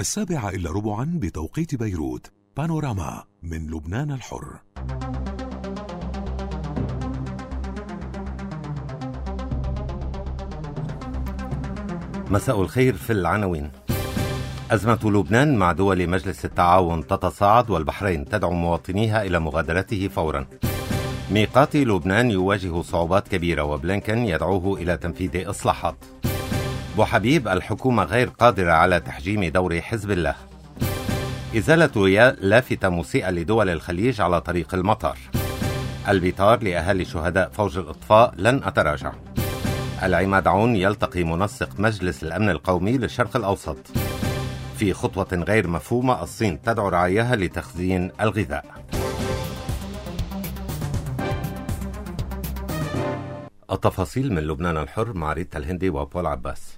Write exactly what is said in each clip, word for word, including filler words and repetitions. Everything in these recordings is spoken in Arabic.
السابعة إلا ربعا بتوقيت بيروت. بانوراما من لبنان الحر. مساء الخير. في العناوين: أزمة لبنان مع دول مجلس التعاون تتصاعد والبحرين تدعو مواطنيها إلى مغادرته فورا. ميقات لبنان يواجه صعوبات كبيرة وبلينكن يدعوه إلى تنفيذ إصلاحات. بوحبيب: الحكومة غير قادرة على تحجيم دور حزب الله. إزالة لافتة مسيئة لدول الخليج على طريق المطار. البطار لأهالي شهداء فوج الإطفاء: لن أتراجع. العماد عون يلتقي منسق مجلس الأمن القومي للشرق الأوسط. في خطوة غير مفهومة الصين تدعو رعاياها لتخزين الغذاء. التفاصيل من لبنان الحر مع ريتا الهندي وبول عباس.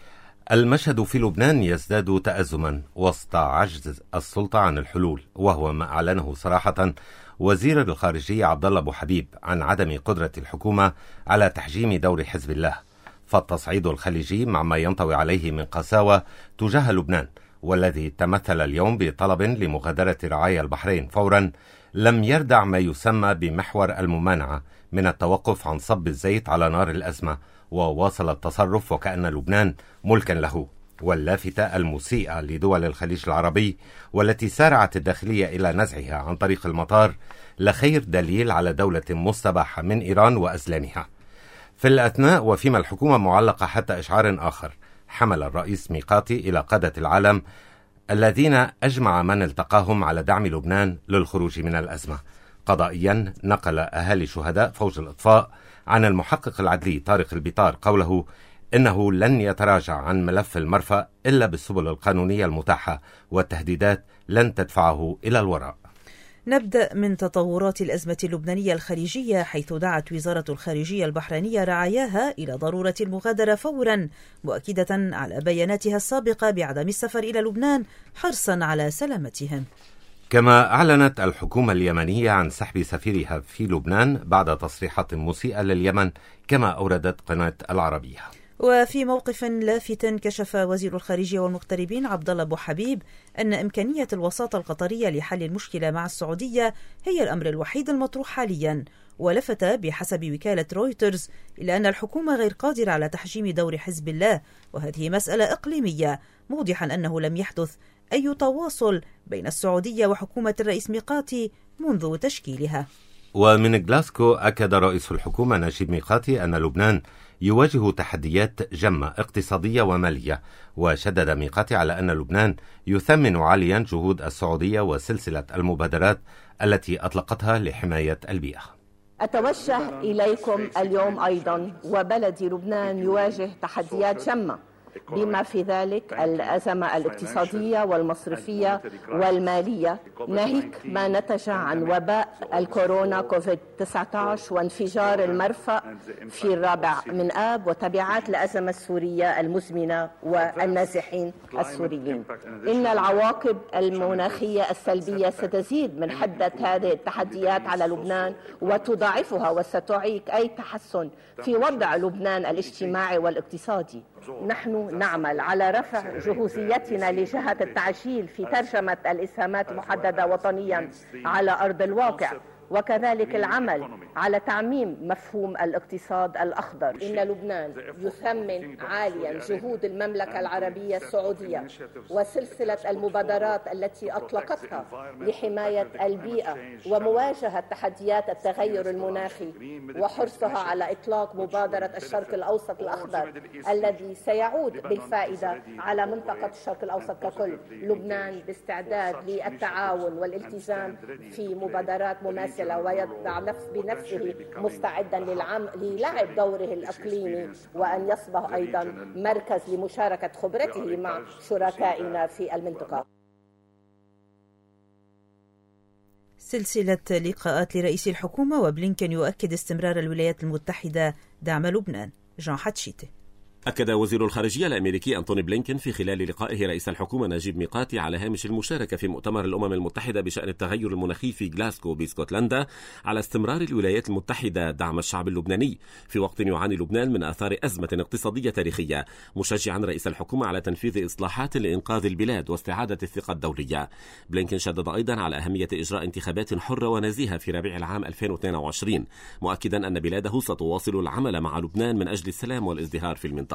المشهد في لبنان يزداد تأزما وسط عجز السلطة عن الحلول، وهو ما أعلنه صراحة وزير الخارجية عبد الله بوحبيب عن عدم قدرة الحكومة على تحجيم دور حزب الله. فالتصعيد الخليجي مع ما ينطوي عليه من قساوة تجاه لبنان، والذي تمثل اليوم بطلب لمغادرة رعايا البحرين فورا، لم يردع ما يسمى بمحور الممانعة من التوقف عن صب الزيت على نار الأزمة، وواصل التصرف وكأن لبنان ملكا له. واللافتة المسيئة لدول الخليج العربي والتي سارعت الداخلية إلى نزعها عن طريق المطار لخير دليل على دولة مستباحة من إيران وأزلامها. في الأثناء وفيما الحكومة معلقة حتى إشعار آخر، حمل الرئيس ميقاتي إلى قادة العالم الذين أجمع من التقاهم على دعم لبنان للخروج من الأزمة. قضائيا نقل أهالي شهداء فوج الإطفاء عن المحقق العدلي طارق البطار قوله إنه لن يتراجع عن ملف المرفأ إلا بالسبل القانونية المتاحة، والتهديدات لن تدفعه إلى الوراء. نبدأ من تطورات الأزمة اللبنانية الخليجية، حيث دعت وزارة الخارجية البحرينية رعاياها إلى ضرورة المغادرة فورا، مؤكدة على بياناتها السابقة بعدم السفر إلى لبنان حرصا على سلامتهم. كما أعلنت الحكومة اليمنية عن سحب سفيرها في لبنان بعد تصريحات مسيئة لليمن، كما أوردت قناة العربية. وفي موقف لافت كشف وزير الخارجية والمغتربين عبد الله بوحبيب أن إمكانية الوساطة القطرية لحل المشكلة مع السعودية هي الأمر الوحيد المطروح حاليا، ولفت بحسب وكالة رويترز إلى أن الحكومة غير قادرة على تحجيم دور حزب الله، وهذه مسألة إقليمية، موضحا أنه لم يحدث أي تواصل بين السعودية وحكومة الرئيس ميقاتي منذ تشكيلها. ومن غلاسكو أكد رئيس الحكومة نجيب ميقاتي أن لبنان يواجه تحديات جمة اقتصادية ومالية، وشدد ميقاتي على أن لبنان يثمن عاليا جهود السعودية وسلسلة المبادرات التي أطلقتها لحماية البيئة. أتوجه إليكم اليوم أيضا وبلدي لبنان يواجه تحديات جمة، بما في ذلك الأزمة الاقتصادية والمصرفية والمالية، ناهيك ما نتج عن وباء الكورونا كوفيد تسعة عشر وانفجار المرفأ في الرابع من آب وتبعات الأزمة السورية المزمنة والنازحين السوريين. إن العواقب المناخية السلبية ستزيد من حدة هذه التحديات على لبنان وتضاعفها، وستعيق أي تحسن في وضع لبنان الاجتماعي والاقتصادي. نحن نعمل على رفع جهوزيتنا لجهة التعجيل في ترجمة الإسهامات المحددة وطنيا على أرض الواقع، وكذلك العمل على تعميم مفهوم الاقتصاد الأخضر. إن لبنان يثمن عاليا جهود المملكة العربية السعودية وسلسلة المبادرات التي أطلقتها لحماية البيئة ومواجهة تحديات التغير المناخي، وحرصها على إطلاق مبادرة الشرق الأوسط الأخضر الذي سيعود بالفائدة على منطقة الشرق الأوسط ككل. لبنان باستعداد للتعاون والالتزام في مبادرات مماثلة، ويضع نفس بنفسه مستعدا للعم للعب دوره الإقليمي، وأن يصبح أيضا مركز لمشاركة خبرته مع شركائنا في المنطقة. سلسلة لقاءات لرئيس الحكومة وبلينكن يؤكد استمرار الولايات المتحدة دعم لبنان. جان حتشيتي. أكد وزير الخارجية الأمريكي أنتوني بلينكين في خلال لقائه رئيس الحكومة نجيب ميقاتي على هامش المشاركة في مؤتمر الأمم المتحدة بشأن التغير المناخي في غلاسكو باسكتلندا على استمرار الولايات المتحدة دعم الشعب اللبناني في وقت يعاني لبنان من آثار أزمة اقتصادية تاريخية، مشجعا رئيس الحكومة على تنفيذ إصلاحات لإنقاذ البلاد واستعادة الثقة الدولية. بلينكين شدد أيضا على أهمية إجراء انتخابات حرة ونزيهة في ربيع العام ألفين واثنين وعشرين، مؤكدا أن بلاده ستواصل العمل مع لبنان من أجل السلام والازدهار في المنطقة.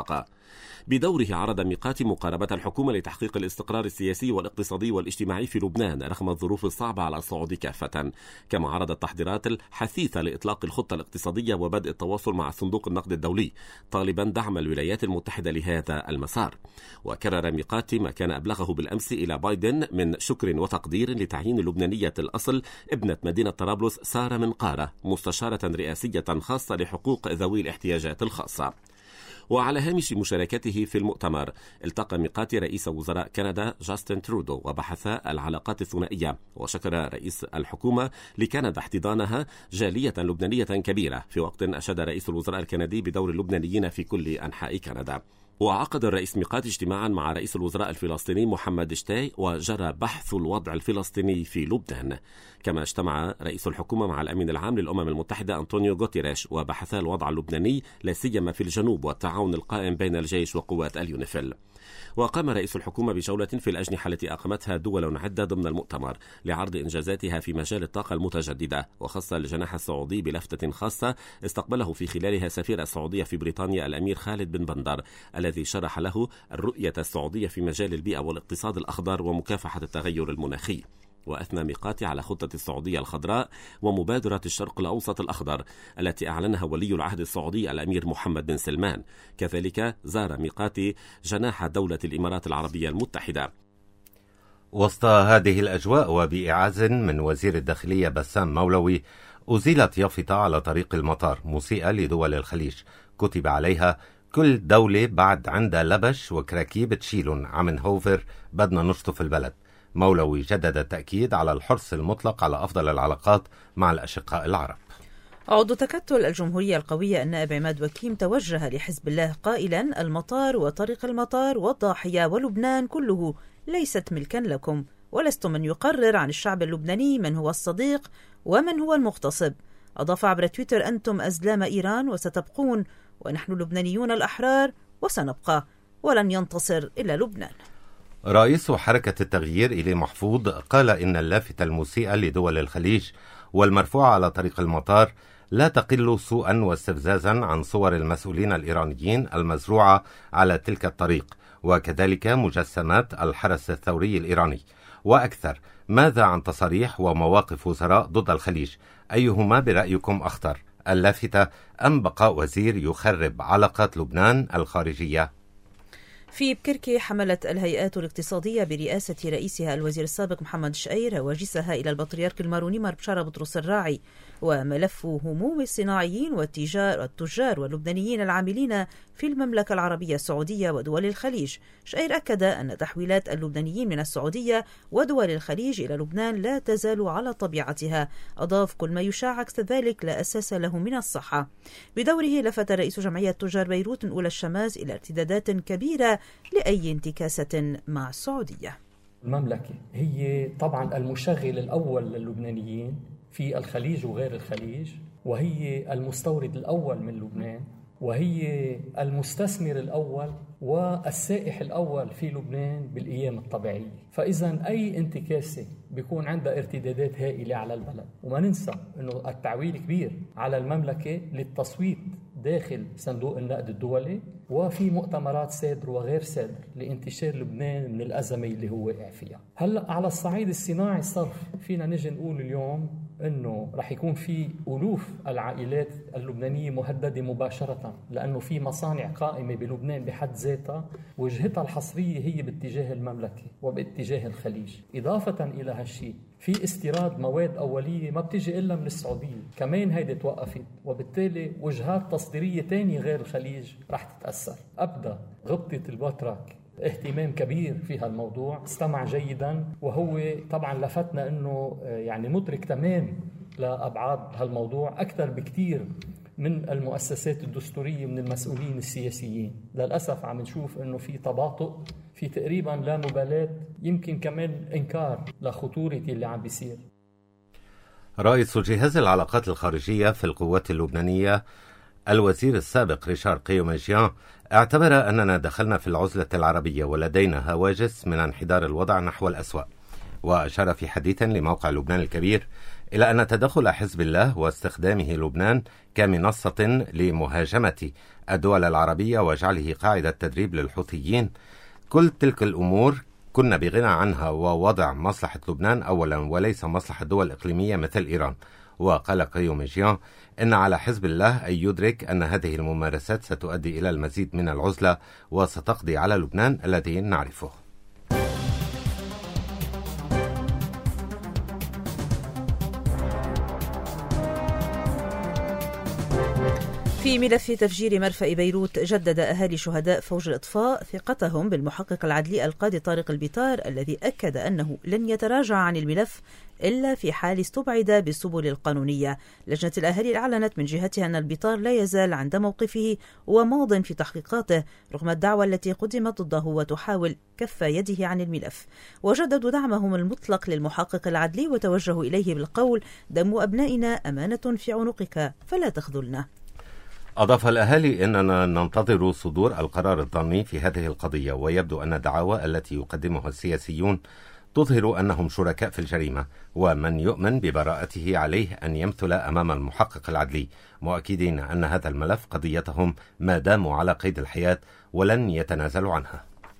بدوره عرض ميقاتي مقاربة الحكومة لتحقيق الاستقرار السياسي والاقتصادي والاجتماعي في لبنان رغم الظروف الصعبة على الصعود كافة، كما عرض التحضيرات الحثيثة لإطلاق الخطة الاقتصادية وبدء التواصل مع صندوق النقد الدولي، طالبا دعم الولايات المتحدة لهذا المسار. وكرر ميقاتي ما كان أبلغه بالأمس إلى بايدن من شكر وتقدير لتعيين اللبنانية الأصل ابنة مدينة طرابلس سارة منقارة مستشارة رئاسية خاصة لحقوق ذوي الاحتياجات الخاصة. وعلى هامش مشاركته في المؤتمر التقى ميقاتي رئيس وزراء كندا جاستن ترودو وبحثا العلاقات الثنائية، وشكر رئيس الحكومة لكندا احتضانها جالية لبنانية كبيرة في وقت أشاد رئيس الوزراء الكندي بدور اللبنانيين في كل أنحاء كندا. وعقد الرئيس ميقاتي اجتماعا مع رئيس الوزراء الفلسطيني محمد شتاي وجرى بحث الوضع الفلسطيني في لبنان، كما اجتمع رئيس الحكومة مع الأمين العام للأمم المتحدة أنطونيو غوتيريش وبحثا الوضع اللبناني لا سيما في الجنوب والتعاون القائم بين الجيش وقوات اليونيفيل. وقام رئيس الحكومة بجولة في الأجنحة التي أقامتها دول عدة ضمن المؤتمر لعرض إنجازاتها في مجال الطاقة المتجددة، وخص الجناح السعودي بلفتة خاصة استقبله في خلالها سفير السعودية في بريطانيا الأمير خالد بن بندر، الذي شرح له الرؤية السعودية في مجال البيئة والاقتصاد الأخضر ومكافحة التغير المناخي. وأثنى ميقاتي على خطة السعودية الخضراء ومبادرة الشرق الأوسط الأخضر التي أعلنها ولي العهد السعودي الأمير محمد بن سلمان. كذلك زار ميقاتي جناح دولة الإمارات العربية المتحدة. وسط هذه الأجواء وبإعاز من وزير الداخلية بسام مولوي، أزيلت يافطة على طريق المطار مسيئة لدول الخليج كتب عليها: كل دولة بعد عندها لبش وكراكيب تشيلن عمن هوفر بدنا نشطف البلد. مولوي جدد التأكيد على الحرص المطلق على أفضل العلاقات مع الأشقاء العرب. عضو تكتل الجمهورية القوية النائب عماد وكيم توجه لحزب الله قائلا: المطار وطريق المطار والضاحية ولبنان كله ليست ملكا لكم، ولست من يقرر عن الشعب اللبناني من هو الصديق ومن هو المغتصب. أضاف عبر تويتر: أنتم أزلام إيران وستبقون، ونحن اللبنانيون الأحرار وسنبقى، ولن ينتصر إلا لبنان. رئيس حركة التغيير إلي محفوظ قال إن اللافتة المسيئة لدول الخليج والمرفوعة على طريق المطار لا تقل سوءا واستفزازا عن صور المسؤولين الإيرانيين المزروعة على تلك الطريق، وكذلك مجسمات الحرس الثوري الإيراني. وأكثر، ماذا عن تصاريح ومواقف وزراء ضد الخليج؟ أيهما برأيكم أخطر، اللافتة أم بقاء وزير يخرب علاقات لبنان الخارجية؟ في بكركي حملت الهيئات الاقتصادية برئاسة رئيسها الوزير السابق محمد شقير هواجسها إلى البطريرك الماروني مار بشارة بطرس الراعي، وملف هموم الصناعيين والتجار والتجار واللبنانيين العاملين في المملكة العربية السعودية ودول الخليج. شقير أكد أن تحويلات اللبنانيين من السعودية ودول الخليج إلى لبنان لا تزال على طبيعتها. أضاف: كل ما يشاع عكس ذلك لا أساس له من الصحة. بدوره لفت رئيس جمعية تجار بيروت أولى الشماس إلى ارتدادات كبيرة لأي انتكاسة مع السعودية. المملكة هي طبعا المشغل الأول للبنانيين في الخليج وغير الخليج، وهي المستورد الأول من لبنان، وهي المستثمر الأول والسائح الأول في لبنان بالأيام الطبيعية. فإذا أي انتكاسة بيكون عندها ارتدادات هائلة على البلد. وما ننسى أنه التعويل كبير على المملكة للتصويت داخل صندوق النقد الدولي، وفي مؤتمرات سادر وغير سادر لانتشار لبنان من الأزمة اللي هو واقع فيها. هلأ على الصعيد الصناعي الصرف فينا نجي نقول اليوم أنه رح يكون في ألوف العائلات اللبنانية مهددة مباشرة، لأنه في مصانع قائمة بلبنان بحد ذاتها وجهتها الحصرية هي باتجاه المملكة وباتجاه الخليج. إضافة إلى هالشيء في استيراد مواد أولية ما بتجي إلا من السعودية، كمان هيدي توقفت، وبالتالي وجهات تصديرية تانية غير الخليج رح تتأثر. أبدأ غبطة البطرك اهتمام كبير في هالموضوع، استمع جيدا، وهو طبعا لفتنا أنه يعني مدرك تمام لأبعاد هالموضوع أكثر بكتير من المؤسسات الدستورية من المسؤولين السياسيين. للأسف عم نشوف أنه في تباطؤ، في تقريبا لا مبالاة، يمكن كمان إنكار لخطورة اللي عم بيصير. رئيس جهاز العلاقات الخارجية في القوات اللبنانية الوزير السابق ريشار قيومجيان اعتبر أننا دخلنا في العزلة العربية ولدينا هواجس من انحدار الوضع نحو الأسوأ، وأشار في حديث لموقع لبنان الكبير إلى أن تدخل حزب الله واستخدامه لبنان كمنصة لمهاجمة الدول العربية وجعله قاعدة تدريب للحوثيين، كل تلك الأمور كنا بغنى عنها ووضع مصلحة لبنان أولا وليس مصلحة دول إقليمية مثل إيران. وقال قيومجيان إن على حزب الله أن يدرك أن هذه الممارسات ستؤدي إلى المزيد من العزلة وستقضي على لبنان الذي نعرفه. في ملف تفجير مرفأ بيروت، جدد أهالي شهداء فوج الإطفاء ثقتهم بالمحقق العدلي القاضي طارق البيطار الذي أكد أنه لن يتراجع عن الملف إلا في حال استبعد بالسبل القانونية. لجنة الأهالي أعلنت من جهتها أن البيطار لا يزال عند موقفه وماض في تحقيقاته رغم الدعوى التي قدمت ضده وتحاول كف يده عن الملف، وجددوا دعمهم المطلق للمحقق العدلي وتوجهوا إليه بالقول: دم أبنائنا أمانة في عنقك فلا تخذلنا. أضاف الأهالي أننا ننتظر صدور القرار الضمني في هذه القضية، ويبدو أن الدعاوى التي يقدمها السياسيون تظهر أنهم شركاء في الجريمة، ومن يؤمن ببراءته عليه أن يمثل أمام المحقق العدلي، مؤكدين أن هذا الملف قضيتهم ما داموا على قيد الحياة ولن يتنازلوا عنها.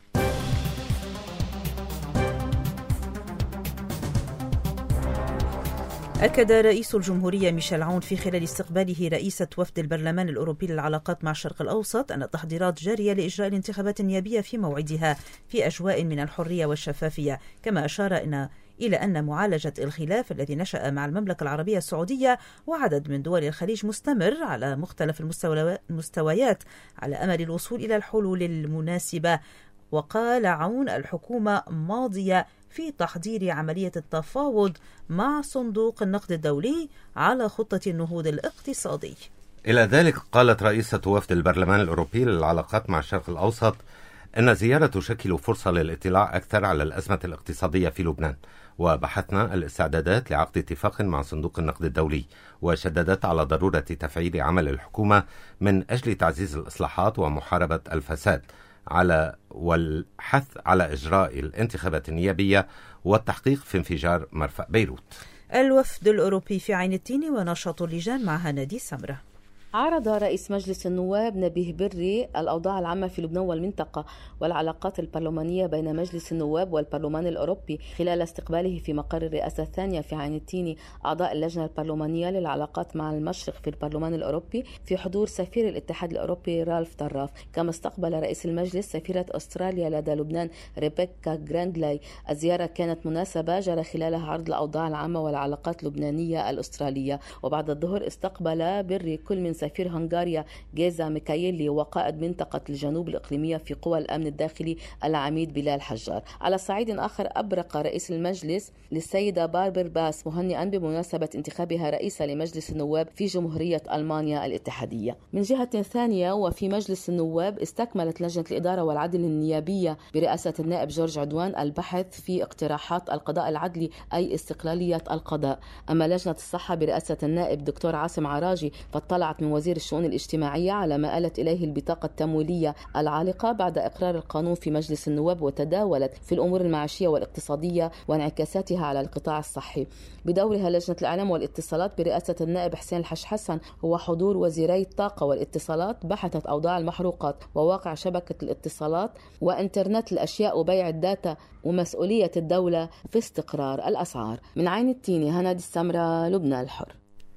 أكد رئيس الجمهورية ميشيل عون في خلال استقباله رئيسة وفد البرلمان الأوروبي للعلاقات مع الشرق الأوسط أن التحضيرات جارية لإجراء الانتخابات النيابية في موعدها في أجواء من الحرية والشفافية، كما أشار إن إلى أن معالجة الخلاف الذي نشأ مع المملكة العربية السعودية وعدد من دول الخليج مستمر على مختلف المستويات على أمل الوصول إلى الحلول المناسبة. وقال عون: الحكومة ماضية في تحضير عملية التفاوض مع صندوق النقد الدولي على خطة النهوض الاقتصادي. إلى ذلك قالت رئيسة وفد البرلمان الأوروبي للعلاقات مع الشرق الأوسط أن الزيارة تشكل فرصة للاطلاع أكثر على الأزمة الاقتصادية في لبنان، وبحثنا الاستعدادات لعقد اتفاق مع صندوق النقد الدولي، وشددت على ضرورة تفعيل عمل الحكومة من أجل تعزيز الإصلاحات ومحاربة الفساد على والحث على إجراء الانتخابات النيابية والتحقيق في انفجار مرفأ بيروت. الوفد الأوروبي في عين التين ونشاط اللجان معها نادي سمرة. عرض رئيس مجلس النواب نبيه بري الأوضاع العامة في لبنان والمنطقة والعلاقات البرلمانية بين مجلس النواب والبرلمان الأوروبي خلال استقباله في مقر الرئاسة الثانية في عين التين أعضاء اللجنة البرلمانية للعلاقات مع المشرق في البرلمان الأوروبي في حضور سفير الاتحاد الأوروبي رالف طراف. كما استقبل رئيس المجلس سفيرة أستراليا لدى لبنان ريبيكا جراندلاي. الزيارة كانت مناسبة جرى خلالها عرض الأوضاع العامة والعلاقات اللبنانية الأسترالية. وبعد الظهر استقبل بري كل من سفير هنغاريا جيزا ميكايلي وقائد منطقة الجنوب الإقليمية في قوى الأمن الداخلي العميد بلال حجار. على صعيد آخر أبرق رئيس المجلس للسيدة باربر باس مهنئا بمناسبة انتخابها رئيسة لمجلس النواب في جمهورية ألمانيا الاتحادية. من جهة ثانية وفي مجلس النواب استكملت لجنة الإدارة والعدل النيابية برئاسة النائب جورج عدوان البحث في اقتراحات القضاء العدلي أي استقلالية القضاء. أما لجنة الصحة برئاسة النائب دكتور عاصم عراجي فاطلعت من وزير الشؤون الاجتماعية على ما آلت إليه البطاقة التمويلية العالقة بعد إقرار القانون في مجلس النواب، وتداولت في الأمور المعيشية والاقتصادية وانعكاساتها على القطاع الصحي. بدورها لجنة الإعلام والاتصالات برئاسة النائب حسين الحش حسن وحضور وزيري الطاقة والاتصالات بحثت أوضاع المحروقات وواقع شبكة الاتصالات وإنترنت الأشياء وبيع الداتا ومسؤولية الدولة في استقرار الأسعار. من عين التين هنادي السمرة، لبنان الحر.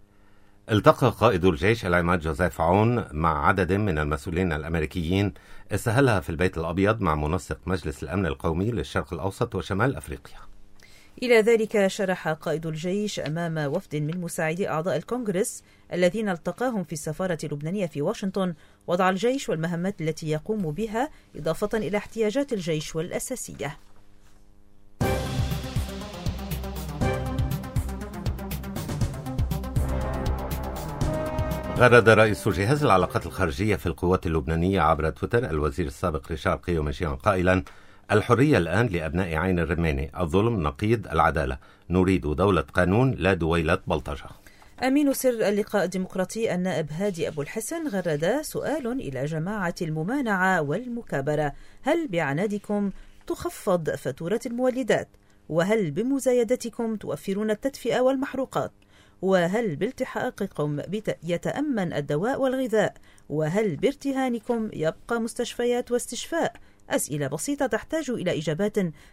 التقى قائد الجيش العماد جوزيف عون مع عدد من المسؤولين الأمريكيين استهلها في البيت الأبيض مع منسق مجلس الأمن القومي للشرق الأوسط وشمال أفريقيا. إلى ذلك شرح قائد الجيش أمام وفد من مساعدي أعضاء الكونغرس الذين التقاهم في السفارة اللبنانية في واشنطن وضع الجيش والمهمات التي يقوم بها إضافة إلى احتياجات الجيش والأساسية. غرد رئيس جهاز العلاقات الخارجية في القوات اللبنانية عبر تويتر الوزير السابق ريشار قيومشيان قائلا: الحرية الآن لأبناء عين الرماني، الظلم نقيض العدالة، نريد دولة قانون لا دويلة بلطجة. أمين سر اللقاء الديمقراطي النائب هادي أبو الحسن غرد سؤال إلى جماعة الممانعة والمكابرة: هل بعنادكم تخفض فاتورة المولدات؟ وهل بمزايدتكم توفرون التدفئة والمحروقات؟ وهل بالتحاقكم يتأمن الدواء والغذاء؟ وهل بارتهانكم يبقى مستشفيات واستشفاء؟ أسئلة بسيطة تحتاج إلى إجابات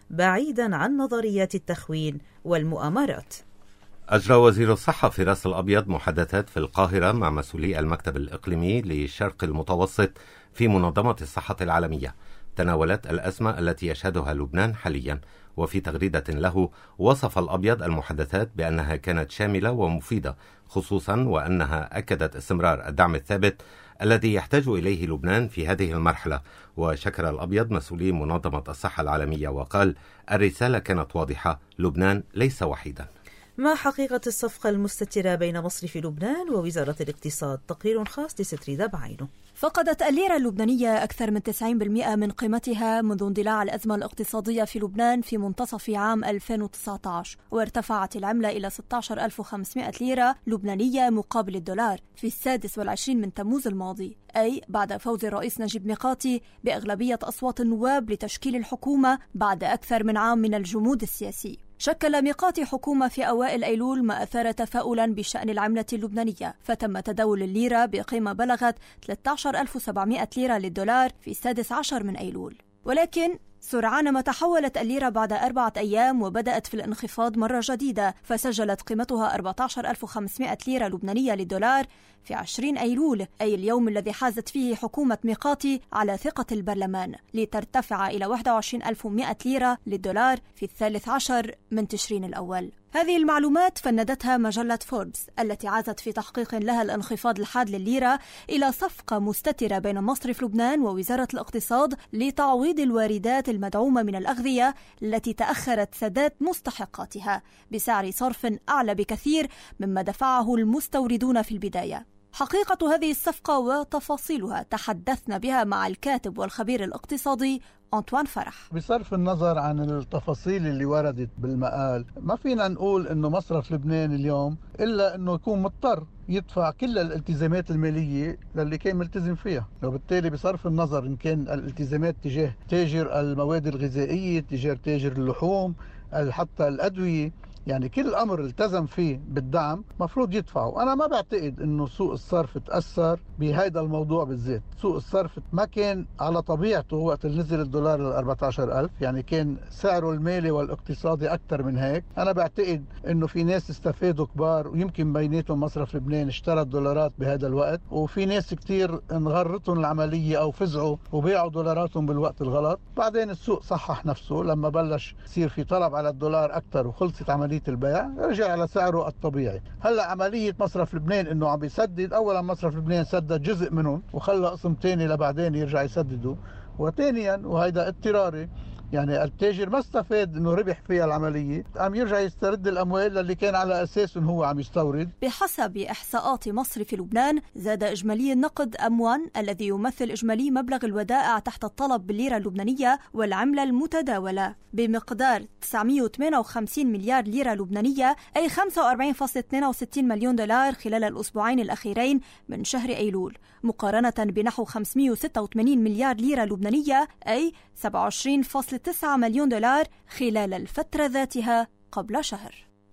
بعيدا عن نظريات التخوين والمؤامرات. أجرى وزير الصحة في رأس الأبيض محادثات في القاهرة مع مسؤولي المكتب الإقليمي للشرق المتوسط في منظمة الصحة العالمية. تناولت الأزمة التي يشهدها لبنان حاليا، وفي تغريدة له وصف الأبيض المحادثات بأنها كانت شاملة ومفيدة، خصوصا وأنها أكدت استمرار الدعم الثابت الذي يحتاج إليه لبنان في هذه المرحلة. وشكر الأبيض مسؤولي منظمة الصحة العالمية وقال: الرسالة كانت واضحة، لبنان ليس وحيدا. ما حقيقة الصفقة المستترة بين مصرف لبنان ووزارة الاقتصاد؟ تقرير خاص لستريدا بعينه. فقدت الليرة اللبنانية أكثر من تسعين بالمئة من قيمتها منذ اندلاع الأزمة الاقتصادية في لبنان في منتصف عام ألفين وتسعة عشر، وارتفعت العملة إلى ستة عشر ألف وخمسمئة ليرة لبنانية مقابل الدولار في السادس والعشرين من تموز الماضي، أي بعد فوز الرئيس نجيب ميقاتي بأغلبية أصوات النواب لتشكيل الحكومة بعد أكثر من عام من الجمود السياسي. شكل ميقاتي حكومة في أوائل أيلول، ما أثار تفاؤلا بشأن العملة اللبنانية، فتم تداول الليرة بقيمة بلغت ثلاثة عشر ألف وسبعمئة ليرة للدولار في السادس عشر من أيلول. ولكن سرعان ما تحولت الليرة بعد أربعة أيام وبدأت في الانخفاض مرة جديدة، فسجلت قيمتها أربعة عشر ألف وخمسمئة ليرة لبنانية للدولار في عشرين أيلول، أي اليوم الذي حازت فيه حكومة ميقاتي على ثقة البرلمان، لترتفع إلى واحد وعشرين ألف ومئة ليرة للدولار في الثالث عشر من تشرين الأول. هذه المعلومات فندتها مجلة فوربس التي عازت في تحقيق لها الانخفاض الحاد للليرة إلى صفقة مستترة بين مصرف لبنان ووزارة الاقتصاد لتعويض الواردات المدعومة من الأغذية التي تأخرت سداد مستحقاتها بسعر صرف أعلى بكثير مما دفعه المستوردون في البداية. حقيقة هذه الصفقة وتفاصيلها تحدثنا بها مع الكاتب والخبير الاقتصادي أنطوان فرح. بصرف النظر عن التفاصيل اللي وردت بالمقال، ما فينا نقول انه مصرف لبنان اليوم الا انه يكون مضطر يدفع كل الالتزامات المالية للي كان ملتزم فيها، وبالتالي بصرف النظر ان كان الالتزامات تجاه تاجر المواد الغذائية، تجاه تاجر اللحوم، حتى الأدوية، يعني كل أمر التزم فيه بالدعم مفروض يدفعه. أنا ما بعتقد أنه سوق الصرف تأثر بهذا الموضوع بالذات. سوق الصرف ما كان على طبيعته وقت اللي نزل الدولار ل أربعة عشر ألف، يعني كان سعره المالي والاقتصادي أكثر من هيك. أنا بعتقد أنه في ناس استفادوا كبار، ويمكن بيناتهم مصرف لبنان اشترى الدولارات بهذا الوقت، وفي ناس كتير انغرتهم العملية أو فزعوا وبيعوا دولاراتهم بالوقت الغلط. بعدين السوق صحح نفسه لما بلش يصير في طلب على الدولار أكثر وخلصت عملية البيع، رجع على سعره الطبيعي. هلا عملية مصرف لبنان انه عم بيسدد، اولا مصرف لبنان سدد جزء منهم وخلى قسم ثاني لبعدين يرجع يسددوا، وثانيا وهيدا اضطراري، يعني التاجر ما استفاد انه ربح فيها العمليه، عم يرجع يسترد الاموال اللي كان على اساس انه هو عم يستورد. بحسب احصاءات مصرف لبنان، زاد اجمالي النقد ام واحد الذي يمثل اجمالي مبلغ الودائع تحت الطلب بالليره اللبنانيه والعمله المتداوله بمقدار تسعمئة وثمانية وخمسين مليار ليره لبنانيه، اي خمسة وأربعين فاصلة اثنين وستين مليون دولار خلال الاسبوعين الاخيرين من شهر ايلول، مقارنه بنحو خمسمئة وستة وثمانين مليار ليره لبنانيه، اي سبعة وعشرين فاصلة تسعة مليون دولار خلال الفترة ذاتها قبل شهر.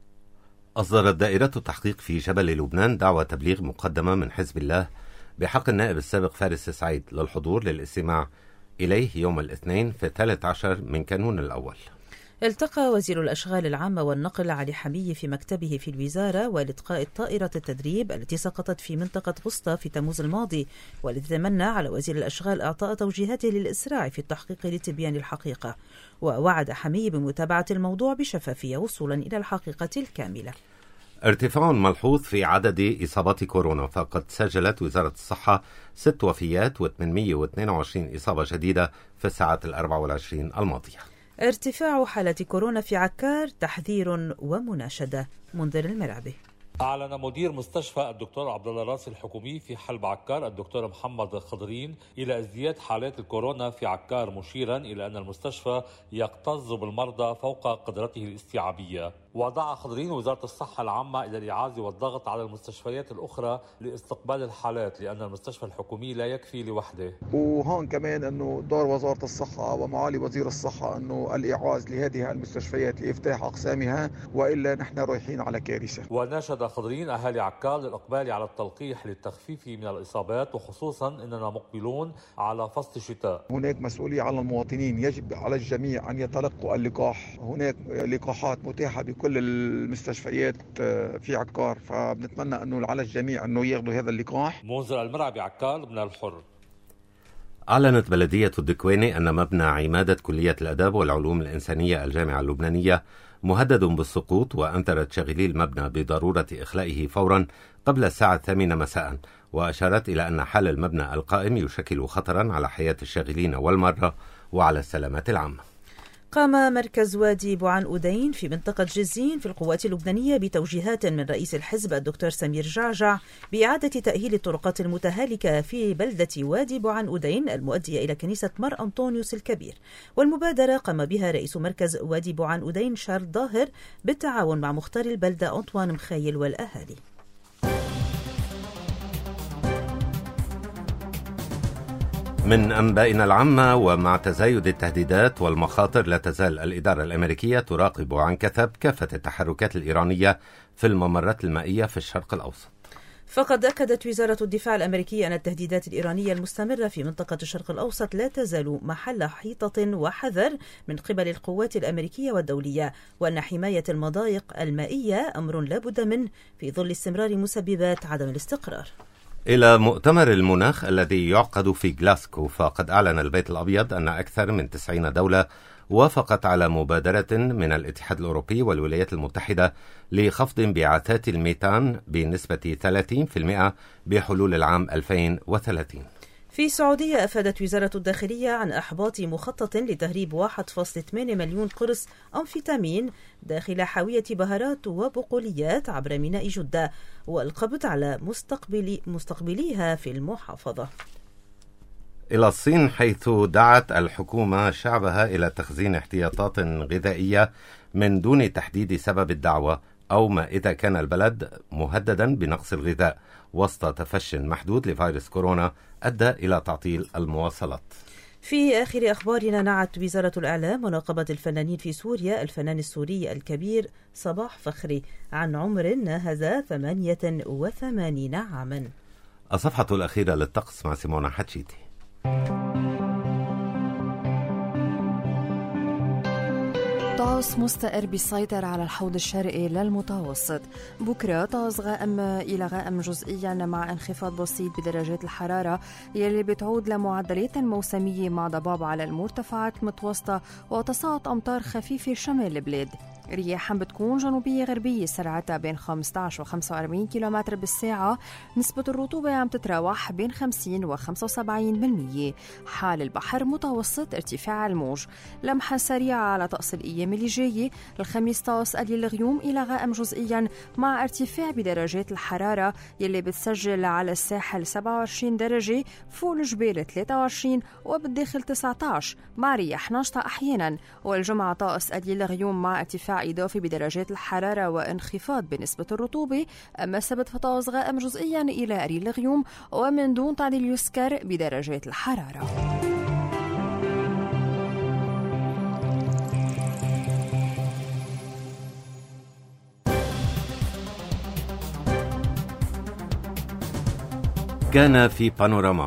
أصدرت دائرة التحقيق في جبل لبنان دعوى تبليغ مقدمة من حزب الله بحق النائب السابق فارس سعيد للحضور للاستماع إليه يوم الاثنين في الثالث عشر من كانون الأول. التقى وزير الأشغال العامة والنقل علي حمية في مكتبه في الوزارة ولإلقاء طائرة التدريب التي سقطت في منطقة غسطى في تموز الماضي، والذي تمنى على وزير الأشغال إعطاء توجيهاته للإسراع في التحقيق لتبيان الحقيقة، ووعد حمية بمتابعة الموضوع بشفافية وصولا إلى الحقيقة الكاملة. ارتفاع ملحوظ في عدد إصابات كورونا، فقد سجلت وزارة الصحة ست وفيات وثمانمئة واثنين وعشرين إصابة جديدة في الساعات الأربع والعشرين الماضية. ارتفاع حالة كورونا في عكار، تحذير ومناشدة. منذر المرعبي. أعلن مدير مستشفى الدكتور عبد الله راسي الحكومي في حلب عكار الدكتور محمد خضرين إلى ازدياد حالات الكورونا في عكار، مشيرا إلى أن المستشفى يكتظ بالمرضى فوق قدرته الاستيعابية. ودعا خضرين وزارة الصحة العامة إلى الإعازة والضغط على المستشفيات الأخرى لاستقبال الحالات، لأن المستشفى الحكومي لا يكفي لوحده. وهون كمان أنه دور وزارة الصحة ومعالي وزير الصحة أنه الإعاز لهذه المستشفيات لإفتاح أقسامها، وإلا نحن رايحين على كارثة. وناشد خضرين أهالي عكار للإقبال على التلقيح للتخفيف من الإصابات، وخصوصا أننا مقبلون على فصل الشتاء. هناك مسؤولية على المواطنين، يجب على الجميع أن يتلقوا اللقاح. هناك لقاحات متاحة بكل كل المستشفيات في عكار، فبنتمنى أنه على الجميع أنه ياخذوا هذا اللقاح. منذر المرعي بعكار من الحر. أعلنت بلدية الدكواني أن مبنى عمادة كلية الآداب والعلوم الإنسانية الجامعة اللبنانية مهدد بالسقوط، وأنذرت شاغلي المبنى بضرورة إخلائه فورا قبل الساعة الثامنة مساء، وأشارت إلى أن حال المبنى القائم يشكل خطرا على حياة الشاغلين والمرضى وعلى السلامة العامة. قام مركز وادي بوعان أودين في منطقة جزين في القوات اللبنانية بتوجيهات من رئيس الحزب الدكتور سمير جعجع بإعادة تأهيل الطرقات المتهالكة في بلدة وادي بوعان أودين المؤدية إلى كنيسة مر أنطونيوس الكبير. والمبادرة قام بها رئيس مركز وادي بوعان أودين شارل ظاهر بالتعاون مع مختار البلدة أنطوان مخيل والأهالي. من أنبائنا العامة، ومع تزايد التهديدات والمخاطر لا تزال الإدارة الأمريكية تراقب عن كثب كافة التحركات الإيرانية في الممرات المائية في الشرق الأوسط. فقد أكدت وزارة الدفاع الأمريكية أن التهديدات الإيرانية المستمرة في منطقة الشرق الأوسط لا تزال محل حيطة وحذر من قبل القوات الأمريكية والدولية، وأن حماية المضايق المائية أمر لا بد منه في ظل استمرار مسببات عدم الاستقرار. إلى مؤتمر المناخ الذي يعقد في غلاسكو، فقد أعلن البيت الأبيض أن أكثر من تسعين دولة وافقت على مبادرة من الاتحاد الأوروبي والولايات المتحدة لخفض انبعاثات الميثان بنسبة ثلاثين بالمئة بحلول العام ألفين وثلاثين. في السعودية أفادت وزارة الداخلية عن إحباط مخطط لتهريب واحد فاصلة ثمانية مليون قرص أمفيتامين داخل حاوية بهارات وبقوليات عبر ميناء جدة، والقبض على مستقبلي مستقبليها في المحافظة. إلى الصين، حيث دعت الحكومة شعبها إلى تخزين احتياطات غذائية من دون تحديد سبب الدعوة أو ما إذا كان البلد مهددا بنقص الغذاء وسط تفشٍ محدود لفيروس كورونا أدى إلى تعطيل المواصلات. في آخر أخبارنا، نعت وزارة الإعلام ونقابة الفنانين في سوريا الفنان السوري الكبير صباح فخري عن عمر ناهز ثمانية وثمانين عاما. الصفحة الأخيرة للطقس مع سيمونا حتشيتي. طقس مستقر بيسيطر على الحوض الشرقي للمتوسط. بكرة طقس غائم إلى غائم جزئيا مع انخفاض بسيط بدرجات الحرارة يلي بتعود لمعدلات موسمية مع ضباب على المرتفعات المتوسطة وتساقط أمطار خفيفة شمال البلاد. رياح بتكون جنوبية غربية سرعتها بين خمسة عشر و خمسة وأربعين كيلومتر بالساعة. نسبة الرطوبة عم تتراوح بين خمسين و خمسة وسبعين بالمية. حال البحر متوسط ارتفاع الموج. لمحة سريعة على طقس الأيام اللي جاية. الخميس طقس قليل الغيوم إلى غائم جزئيا مع ارتفاع بدرجات الحرارة يلي بتسجل على الساحل سبعة وعشرين درجة، فوق الجبال ثلاثة وعشرين وبالداخل تسعة عشر مع رياح ناشطة أحيانا. والجمعة طقس قليل الغيوم مع ارتفاع إضافي بدرجات الحرارة وانخفاض بنسبة الرطوبة. أما السبت فطقس غائم جزئيا إلى قليل الغيوم ومن دون تعديل يسكر بدرجات الحرارة. كان في بانوراما.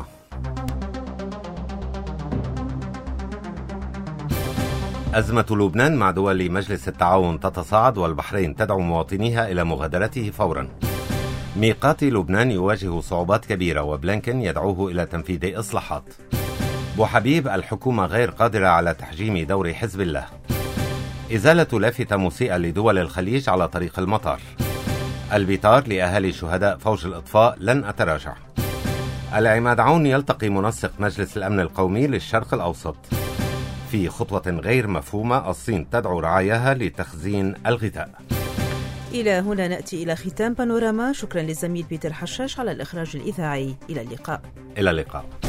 أزمة لبنان مع دول مجلس التعاون تتصاعد، والبحرين تدعو مواطنيها إلى مغادرته فورا. ميقات لبنان يواجه صعوبات كبيرة، وبلينكن يدعوه إلى تنفيذ إصلاحات. بوحبيب، الحكومة غير قادرة على تحجيم دور حزب الله. إزالة لافتة مسيئة لدول الخليج على طريق المطار. البطار لأهالي شهداء فوج الإطفاء لن أتراجع. العماد عون يلتقي منسق مجلس الأمن القومي للشرق الأوسط. في خطوة غير مفهومة، الصين تدعو رعاياها لتخزين الغذاء. إلى هنا نأتي إلى ختام بانوراما. شكرا للزميل بيتر حشاش على الإخراج الإذاعي. إلى اللقاء. إلى اللقاء.